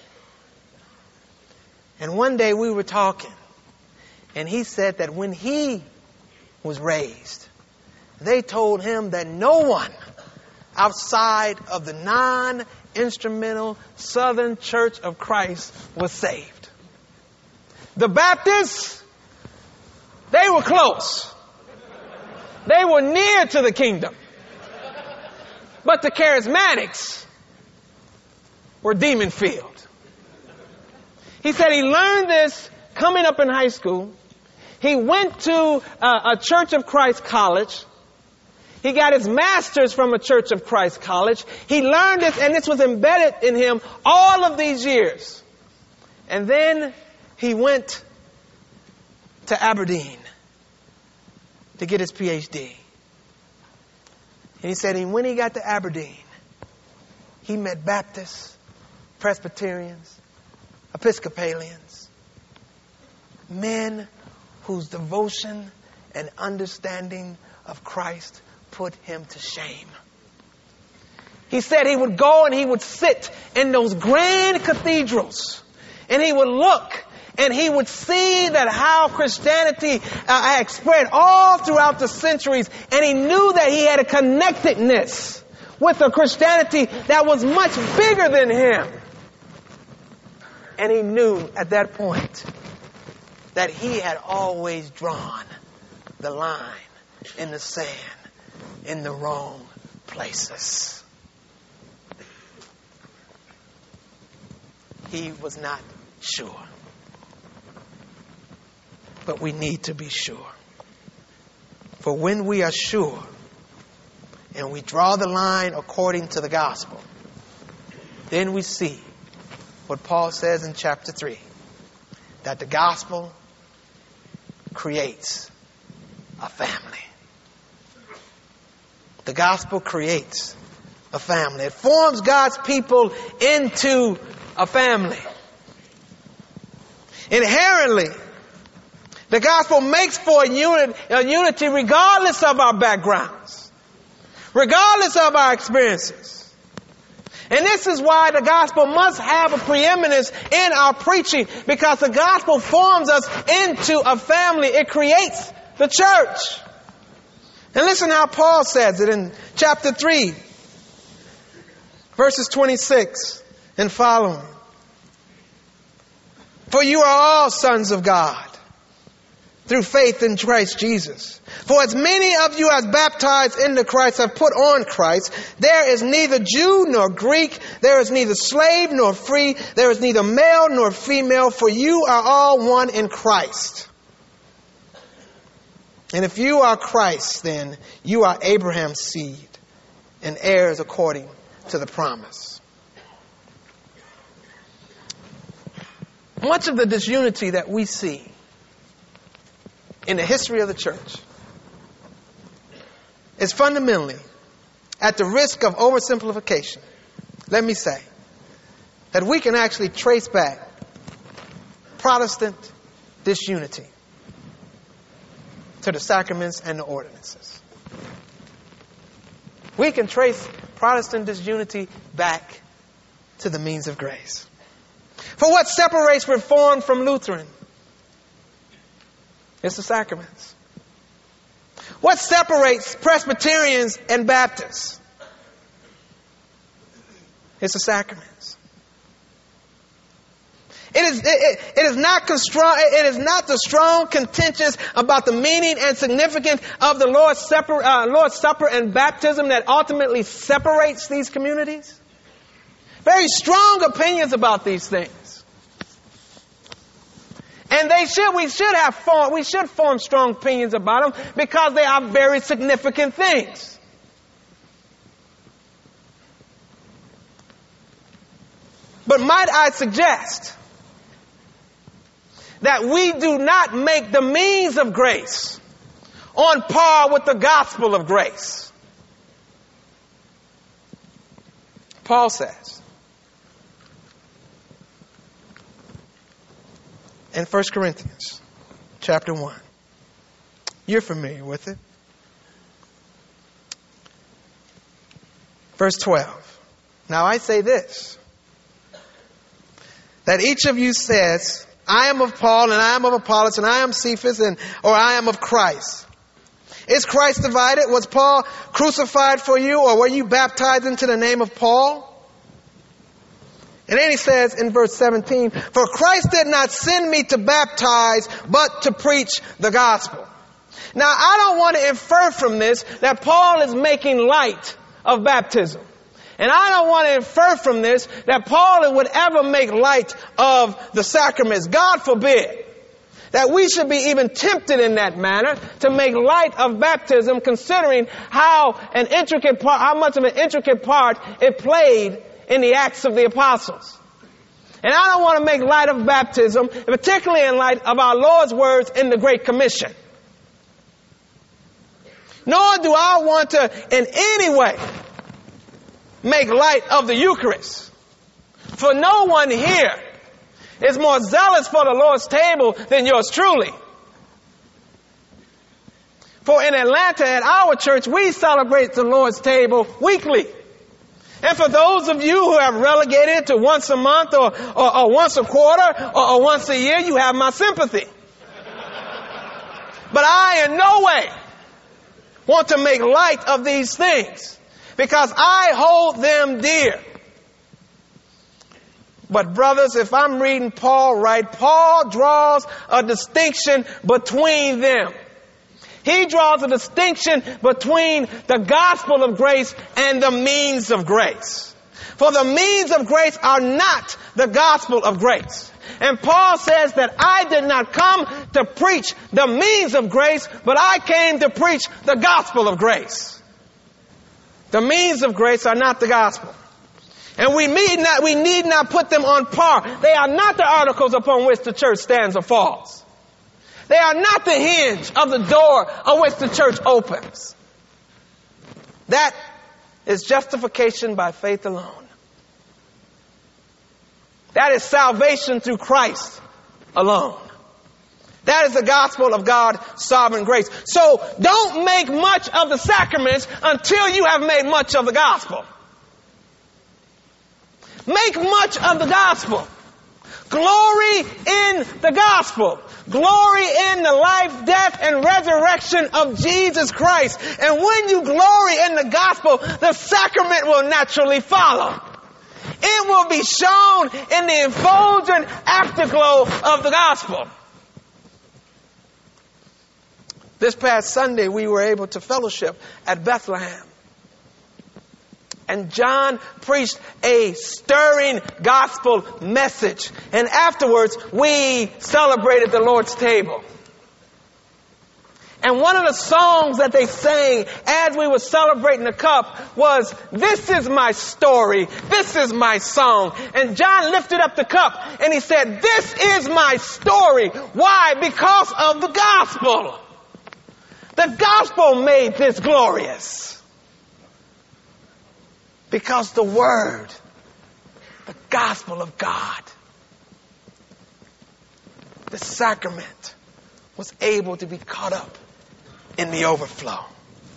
And one day we were talking, and he said that when he was raised, they told him that no one outside of the non-instrumental Southern Church of Christ was saved. The Baptists, they were close. They were near to the kingdom. But the Charismatics were demon-filled. He said he learned this coming up in high school. He went to a, a Church of Christ college. He got his master's from a Church of Christ college. He learned this, and this was embedded in him all of these years. And then he went to Aberdeen to get his P H D. And he said, and when he got to Aberdeen, he met Baptists, Presbyterians, Episcopalians, men whose devotion and understanding of Christ put him to shame. He said he would go and he would sit in those grand cathedrals and he would look and he would see that how Christianity uh, had spread all throughout the centuries, and he knew that he had a connectedness with a Christianity that was much bigger than him. And he knew at that point that he had always drawn the line in the sand in the wrong places. He was not sure. But we need to be sure. For when we are sure and we draw the line according to the gospel, then we see what Paul says in chapter three, that the gospel creates a family. The gospel creates a family. It forms God's people into a family. Inherently, the gospel makes for a, unit, a unity regardless of our backgrounds, regardless of our experiences. And this is why the gospel must have a preeminence in our preaching, because the gospel forms us into a family. It creates the church. And listen how Paul says it in chapter three, verses twenty-six and following. For you are all sons of God through faith in Christ Jesus. For as many of you as baptized into Christ have put on Christ, there is neither Jew nor Greek, there is neither slave nor free, there is neither male nor female, for you are all one in Christ. And if you are Christ, then you are Abraham's seed and heirs according to the promise. Much of the disunity that we see in the history of the church is fundamentally, at the risk of oversimplification, let me say, that we can actually trace back Protestant disunity to the sacraments and the ordinances. We can trace Protestant disunity back to the means of grace. For what separates Reformed from Lutheran? It's the sacraments. What separates Presbyterians and Baptists? It's the sacraments. It is, it, it, it is not constrong, it is not the strong contentions about the meaning and significance of the Lord's Supper, uh, Lord's Supper and baptism that ultimately separates these communities. Very strong opinions about these things. And they should, we should have form, we should form strong opinions about them because they are very significant things. But might I suggest that we do not make the means of grace on par with the gospel of grace. Paul says in First Corinthians chapter one. You're familiar with it. Verse twelve. Now I say this, that each of you says, I am of Paul, and I am of Apollos, and I am Cephas, and or I am of Christ. Is Christ divided? Was Paul crucified for you, or were you baptized into the name of Paul? And then he says in verse seventeen, for Christ did not send me to baptize, but to preach the gospel. Now, I don't want to infer from this that Paul is making light of baptism. And I don't want to infer from this that Paul would ever make light of the sacraments. God forbid that we should be even tempted in that manner to make light of baptism, considering how an intricate part, how much of an intricate part it played in the Acts of the Apostles. And I don't want to make light of baptism, particularly in light of our Lord's words in the Great Commission. Nor do I want to in any way make light of the Eucharist. For no one here is more zealous for the Lord's table than yours truly. For in Atlanta at our church, we celebrate the Lord's table weekly. And for those of you who have relegated it to once a month or, or, or once a quarter or, or once a year, you have my sympathy. But I in no way want to make light of these things, because I hold them dear. But brothers, if I'm reading Paul right, Paul draws a distinction between them. He draws a distinction between the gospel of grace and the means of grace. For the means of grace are not the gospel of grace. And Paul says that I did not come to preach the means of grace, but I came to preach the gospel of grace. The means of grace are not the gospel. And we need not, we need not put them on par. They are not the articles upon which the church stands or falls. They are not the hinge of the door on which the church opens. That is justification by faith alone. That is salvation through Christ alone. That is the gospel of God's sovereign grace. So don't make much of the sacraments until you have made much of the gospel. Make much of the gospel. Glory in the gospel. Glory in the life, death, and resurrection of Jesus Christ. And when you glory in the gospel, the sacrament will naturally follow. It will be shown in the effulgent afterglow of the gospel. This past Sunday, we were able to fellowship at Bethlehem. And John preached a stirring gospel message. And afterwards, we celebrated the Lord's table. And one of the songs that they sang as we were celebrating the cup was, "This is my story. This is my song." And John lifted up the cup and he said, "This is my story." Why? Because of the gospel. The gospel made this glorious. Because the word, the gospel of God, the sacrament, was able to be caught up in the overflow.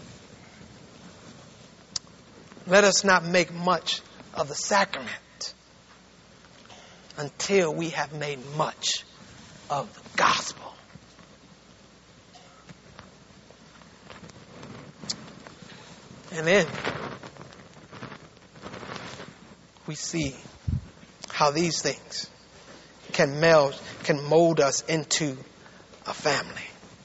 Let us not make much of the sacrament until we have made much of the gospel. And then we see how these things can meld, can mold us into a family.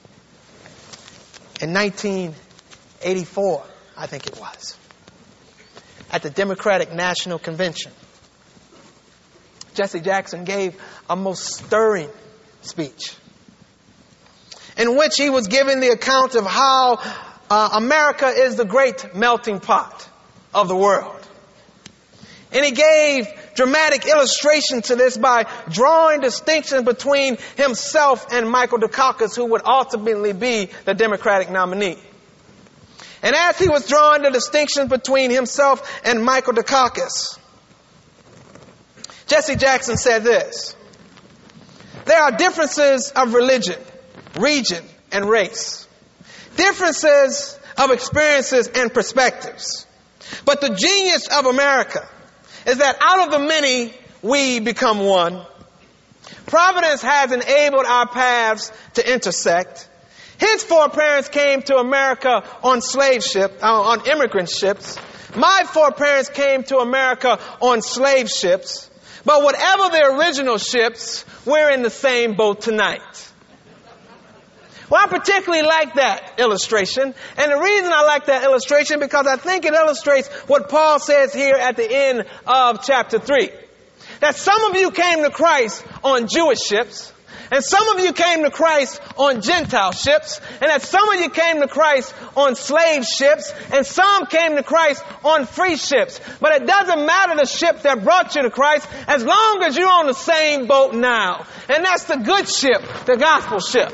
In nineteen eighty-four, I think it was, at the Democratic National Convention, Jesse Jackson gave a most stirring speech in which he was giving the account of how uh, America is the great melting pot of the world. And he gave dramatic illustration to this by drawing distinctions between himself and Michael Dukakis, who would ultimately be the Democratic nominee. And as he was drawing the distinctions between himself and Michael Dukakis, Jesse Jackson said this: "There are differences of religion, region, and race. Differences of experiences and perspectives. But the genius of America is that out of the many, we become one. Providence has enabled our paths to intersect. His foreparents came to America on slave ship, uh, on immigrant ships. My foreparents came to America on slave ships. But whatever the original ships, we're in the same boat tonight." Well, I particularly like that illustration. And the reason I like that illustration, because I think it illustrates what Paul says here at the end of chapter three. That some of you came to Christ on Jewish ships, and some of you came to Christ on Gentile ships, and that some of you came to Christ on slave ships, and some came to Christ on free ships. But it doesn't matter the ship that brought you to Christ, as long as you're on the same boat now. And that's the good ship, the gospel ship.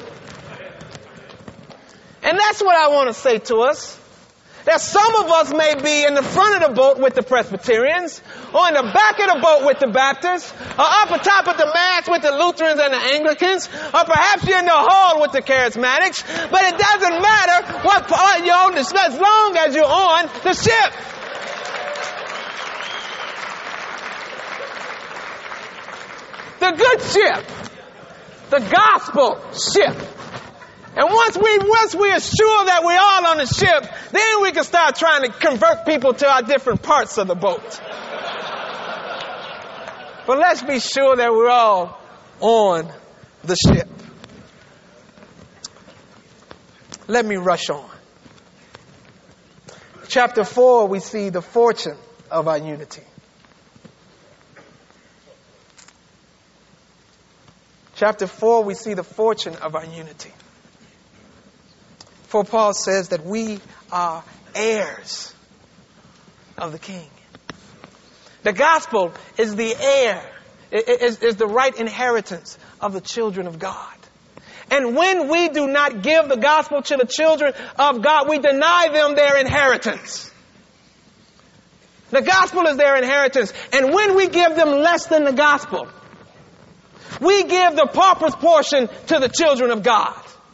And that's what I want to say to us. That some of us may be in the front of the boat with the Presbyterians, or in the back of the boat with the Baptists, or up atop of the mast with the Lutherans and the Anglicans, or perhaps you're in the hall with the Charismatics. But it doesn't matter what part you're on, as long as you're on the ship. The good ship. The gospel ship. And once we, once we are sure that we're all on the ship, then we can start trying to convert people to our different parts of the boat. But let's be sure that we're all on the ship. Let me rush on. Chapter four, we see the fortune of our unity. Chapter four, we see the fortune of our unity. For Paul says that we are heirs of the King. The gospel is the heir, is, is the right inheritance of the children of God. And when we do not give the gospel to the children of God, we deny them their inheritance. The gospel is their inheritance. And when we give them less than the gospel, we give the pauper's portion to the children of God.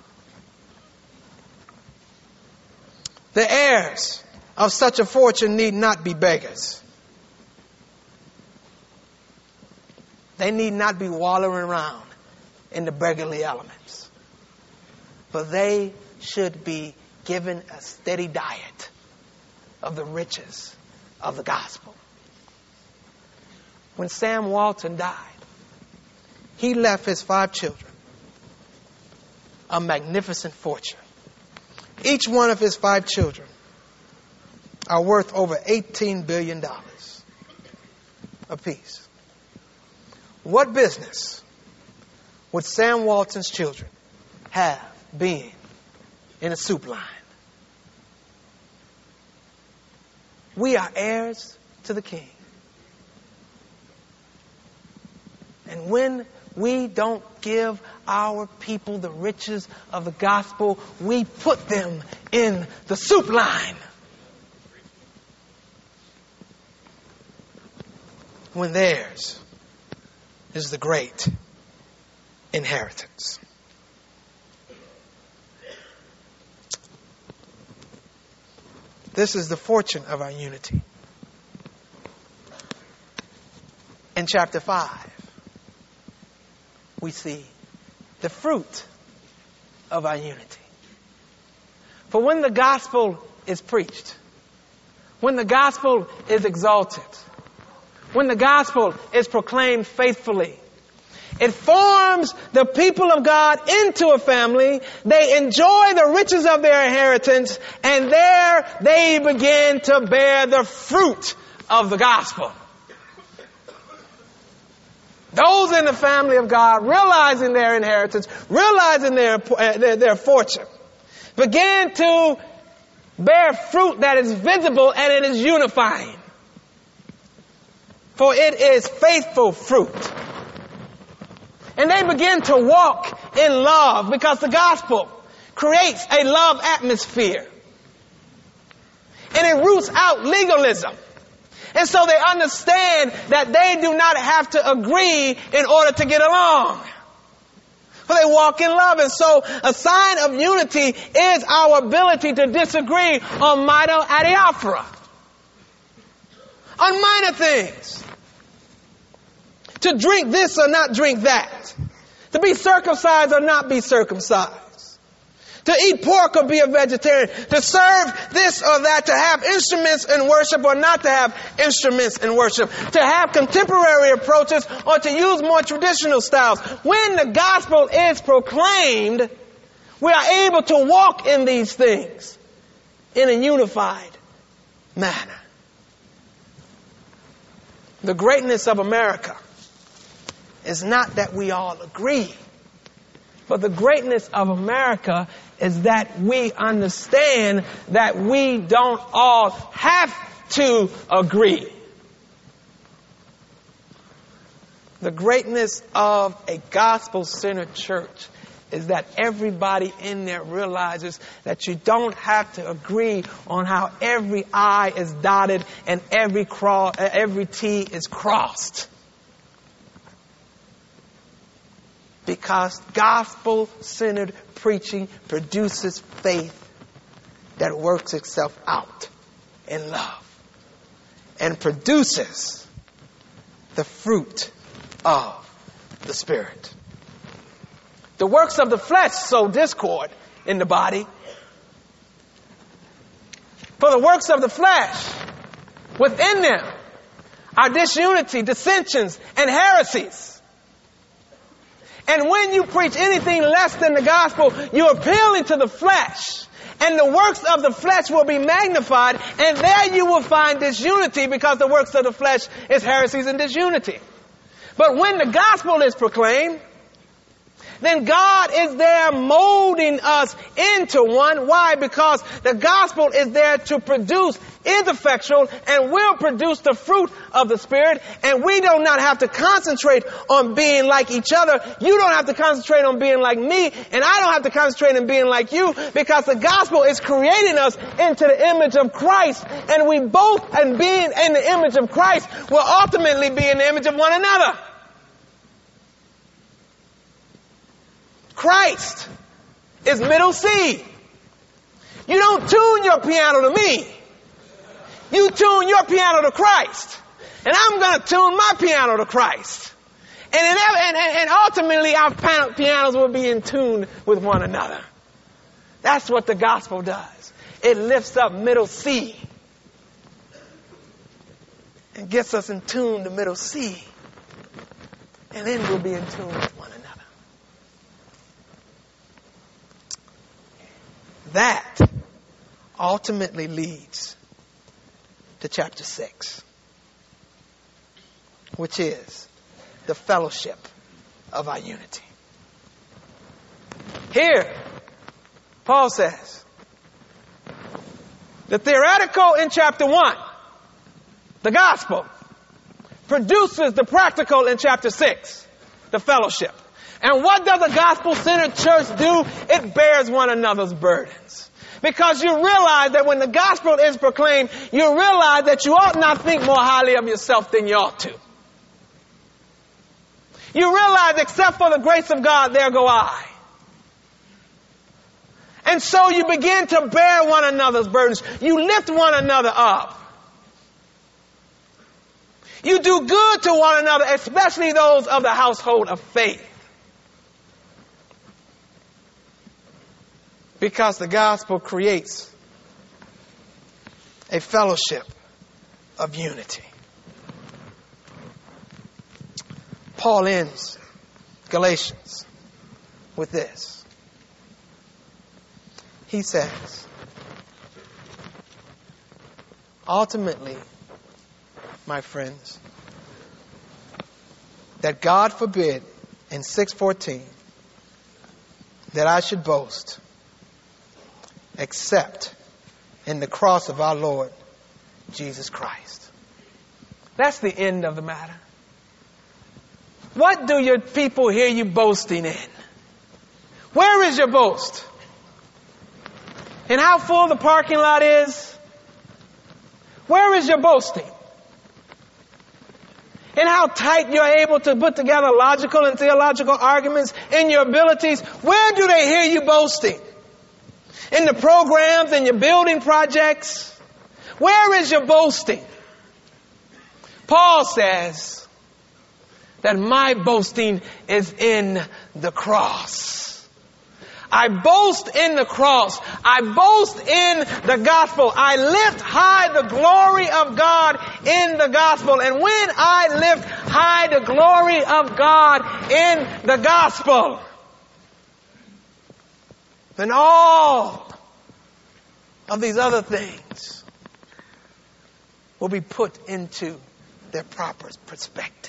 The heirs of such a fortune need not be beggars. They need not be wallowing around in the beggarly elements. But they should be given a steady diet of the riches of the gospel. When Sam Walton died, he left his five children a magnificent fortune. each one of his five children are worth over eighteen billion dollars apiece. What business would Sam Walton's children have being in a soup line? We are heirs to the King. And when we don't give our people the riches of the gospel, we put them in the soup line. When theirs is the great inheritance. This is the fortune of our unity. In chapter five, we see the fruit of our unity. For when the gospel is preached, when the gospel is exalted, when the gospel is proclaimed faithfully, it forms the people of God into a family. They enjoy the riches of their inheritance, and there they begin to bear the fruit of the gospel. Those in the family of God, realizing their inheritance, realizing their, their, their fortune, begin to bear fruit that is visible and it is unifying. For it is faithful fruit. And they begin to walk in love because the gospel creates a love atmosphere. And it roots out legalism. And so they understand that they do not have to agree in order to get along. But they walk in love. And so a sign of unity is our ability to disagree on minor adiaphora. On minor things. To drink this or not drink that. To be circumcised or not be circumcised. To eat pork or be a vegetarian. To serve this or that. To have instruments in worship or not to have instruments in worship. To have contemporary approaches or to use more traditional styles. When the gospel is proclaimed, we are able to walk in these things in a unified manner. The greatness of America is not that we all agree. But the greatness of America is that we understand that we don't all have to agree. The greatness of a gospel-centered church is that everybody in there realizes that you don't have to agree on how every I is dotted and every, cro- every T is crossed. Because gospel-centered preaching produces faith that works itself out in love and produces the fruit of the Spirit. The works of the flesh sow discord in the body. For the works of the flesh within them are disunity, dissensions, and heresies. And when you preach anything less than the gospel, you're appealing to the flesh. And the works of the flesh will be magnified. And there you will find disunity because the works of the flesh is heresies and disunity. But when the gospel is proclaimed, then God is there molding us into one. Why? Because the gospel is there to produce, is effectual, and will produce the fruit of the Spirit. And we do not have to concentrate on being like each other. You don't have to concentrate on being like me, and I don't have to concentrate on being like you, because the gospel is creating us into the image of Christ. And we both, and being in the image of Christ, will ultimately be in the image of one another. Christ is middle C. You don't tune your piano to me. You tune your piano to Christ. And I'm going to tune my piano to Christ. And, and, and ultimately our pianos will be in tune with one another. That's what the gospel does. It lifts up middle C and gets us in tune to middle C. And then we'll be in tune with one another. That ultimately leads to chapter six, which is the fellowship of our unity. Here, Paul says, the theoretical in chapter one, the gospel, produces the practical in chapter six, the fellowship. And what does a gospel-centered church do? It bears one another's burdens. Because you realize that when the gospel is proclaimed, you realize that you ought not think more highly of yourself than you ought to. You realize, except for the grace of God, there go I. And so you begin to bear one another's burdens. You lift one another up. You do good to one another, especially those of the household of faith. Because the gospel creates a fellowship of unity. Paul ends Galatians with this. He says, ultimately, my friends, that God forbid in six fourteen that I should boast except in the cross of our Lord Jesus Christ. That's the end of the matter. What do your people hear you boasting in? Where is your boast? In how full the parking lot is? Where is your boasting? In how tight you're able to put together logical and theological arguments? In your abilities? Where do they hear you boasting? In the programs and your building projects? Where is your boasting? Paul says that my boasting is in the cross. I boast in the cross. I boast in the gospel. I lift high the glory of God in the gospel. And when I lift high the glory of God in the gospel, then all of these other things will be put into their proper perspective.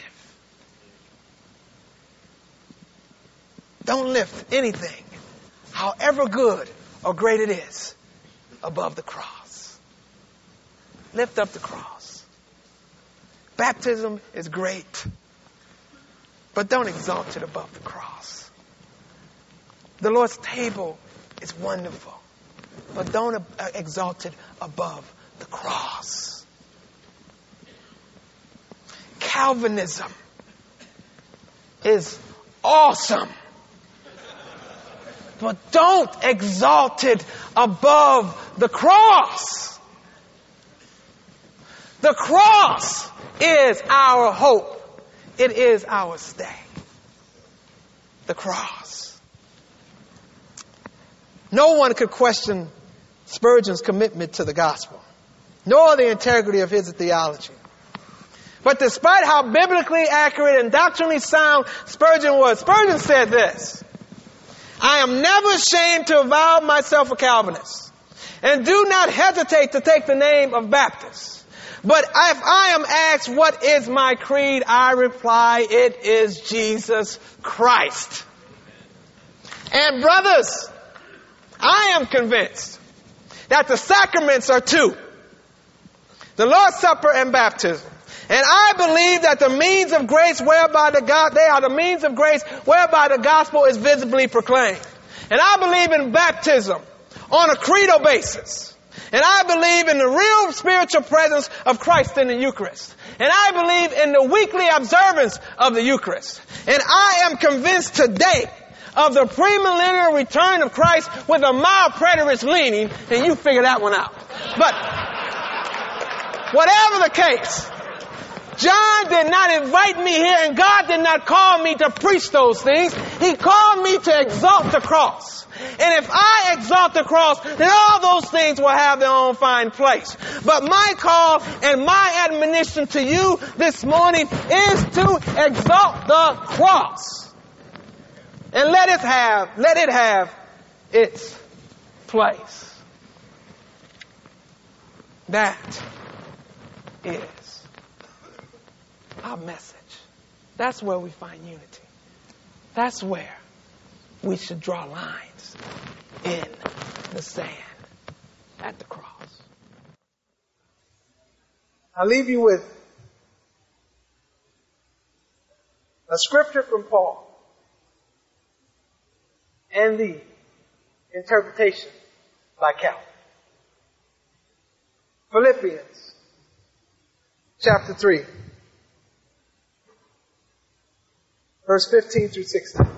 Don't lift anything, however good or great it is, above the cross. Lift up the cross. Baptism is great, but don't exalt it above the cross. The Lord's table is wonderful, but don't exalt it above the cross. Calvinism is awesome, but don't exalt it above the cross. The cross is our hope. It is our stay. The cross. No one could question Spurgeon's commitment to the gospel, nor the integrity of his theology. But despite how biblically accurate and doctrinally sound Spurgeon was, Spurgeon said this: I am never ashamed to avow myself a Calvinist, and do not hesitate to take the name of Baptist. But if I am asked what is my creed, I reply, it is Jesus Christ. And brothers, I am convinced that the sacraments are two: the Lord's Supper and baptism. And I believe that the means of grace whereby the God, they are the means of grace whereby the gospel is visibly proclaimed. And I believe in baptism on a creedal basis. And I believe in the real spiritual presence of Christ in the Eucharist. And I believe in the weekly observance of the Eucharist. And I am convinced today of the premillennial return of Christ with a mild preterist leaning, and you figure that one out. But whatever the case, John did not invite me here, and God did not call me to preach those things. He called me to exalt the cross. And if I exalt the cross, then all those things will have their own fine place. But my call and my admonition to you this morning is to exalt the cross. And let it have, let it have its place. That is our message. That's where we find unity. That's where we should draw lines in the sand at the cross. I'll leave you with a scripture from Paul and the interpretation by Calvin. Philippians chapter three, verse fifteen through sixteen.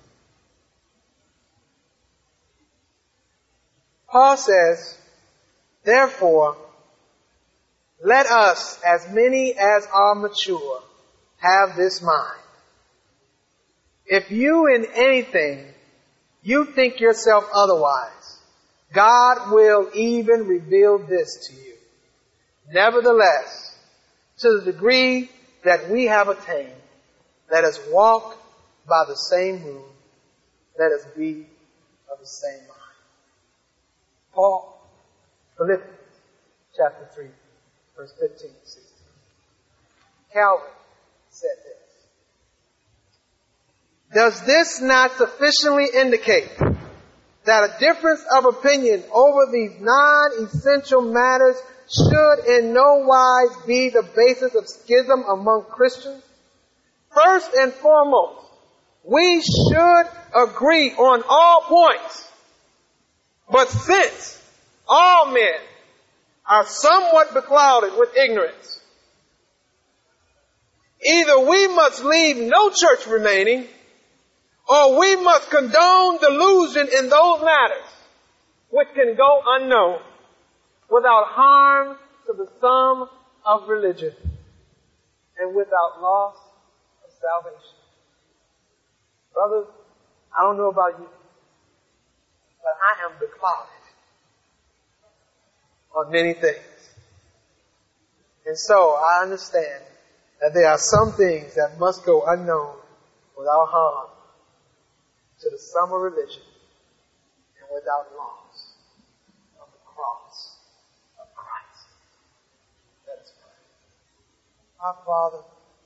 Paul says, therefore, let us, as many as are mature, have this mind. If you in anything, you think yourself otherwise, God will even reveal this to you. Nevertheless, to the degree that we have attained, let us walk by the same rule. Let us be of the same mind. Paul, Philippians chapter three, verse fifteen to sixteen. Calvin said this. Does this not sufficiently indicate that a difference of opinion over these non-essential matters should in no wise be the basis of schism among Christians? First and foremost, we should agree on all points. But since all men are somewhat beclouded with ignorance, either we must leave no church remaining, or we must condone delusion in those matters which can go unknown without harm to the sum of religion and without loss of salvation. Brothers, I don't know about you, but I am beclouded on many things. And so I understand that there are some things that must go unknown without harm to the sum of religion and without loss of the cross of Christ. Let us pray. Our Father,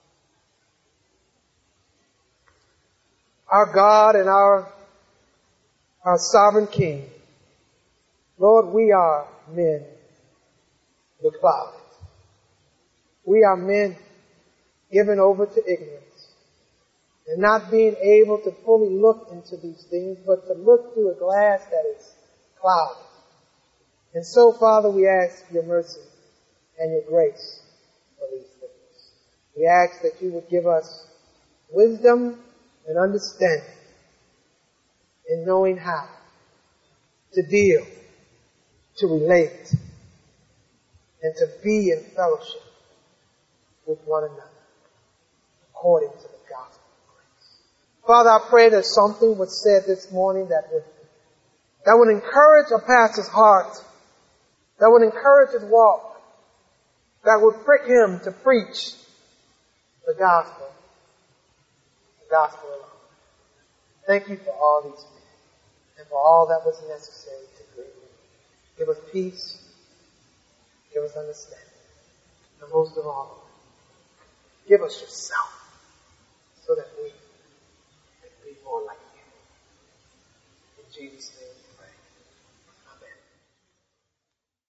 our God and our, our sovereign King, Lord, we are men beclouded. We are men given over to ignorance and not being able to fully look into these things, but to look through a glass that is clouded. And so, Father, we ask your mercy and your grace for these things. We ask that you would give us wisdom and understanding in knowing how to deal, to relate, and to be in fellowship with one another according to the gospel of grace. Father, I pray that something was said this morning that would, that would encourage a pastor's heart, that would encourage his walk, that would prick him to preach the gospel, the gospel alone. Thank you for all these things and for all that was necessary to create. Give us peace, give us understanding, and most of all, give us yourself.